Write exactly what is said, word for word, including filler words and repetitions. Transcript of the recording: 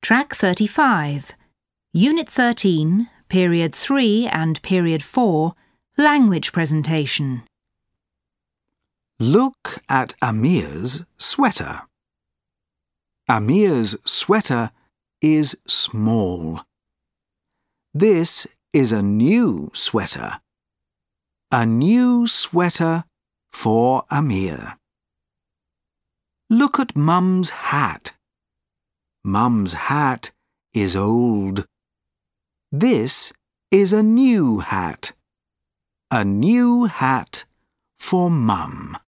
Track thirty-five. Unit thirteen, Period three and Period four, Language Presentation. Look at Amir's sweater. Amir's sweater is small. This is a new sweater. A new sweater for Amir. Look at Mum's hat. Mum's hat is old. This is a new hat. A new hat for Mum.